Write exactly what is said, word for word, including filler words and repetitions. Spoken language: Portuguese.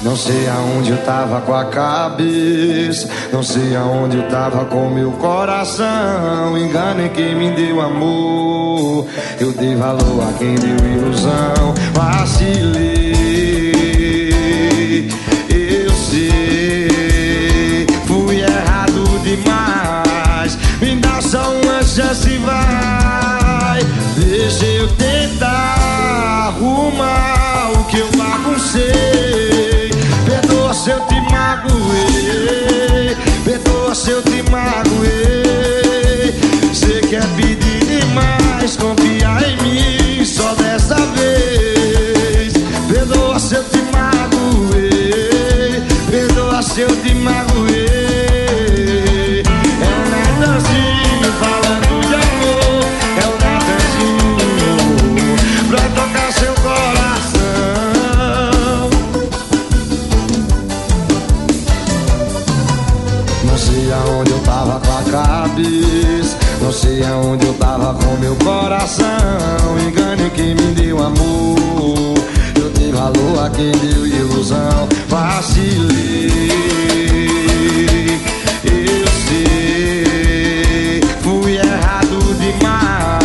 Não sei aonde eu tava com a cabeça, não sei aonde eu tava com meu coração. Enganei quem me deu amor, eu dei valor a quem deu ilusão. Vacilei, eu sei, fui errado demais. Me dá só uma chance e vai. Deixa eu tentar arrumar o que eu baguncei. Perdoa se eu te magoei, perdoa se eu te magoei. Cê quer pedir demais, confia em mim só dessa vez. Perdoa se eu te magoei, perdoa se eu te magoei. É o Natanzinho falando de amor, é o Natanzinho pra tocar seu coração. Não sei aonde eu tava com a cabeça, não sei aonde eu tava com meu coração. Enganei quem me deu amor, eu dei valor a quem deu ilusão. Vacilei, eu sei, fui errado demais.